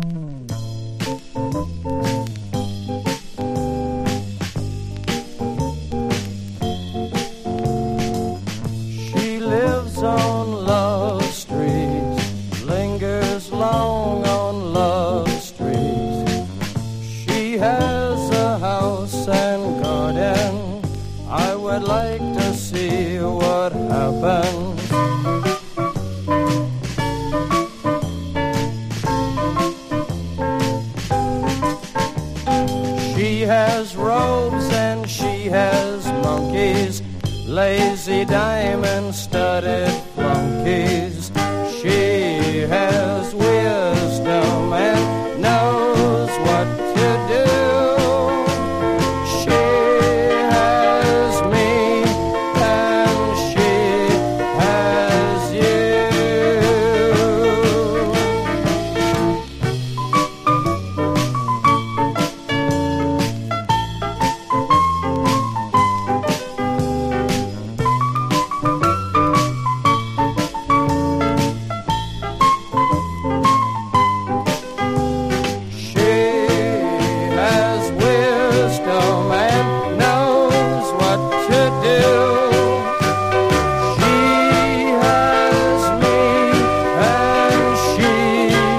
She lives on Love Street, lingers long on Love Street. She has a house and garden. I would like to see what happens. She has robes and she has monkeys, lazy diamond-studded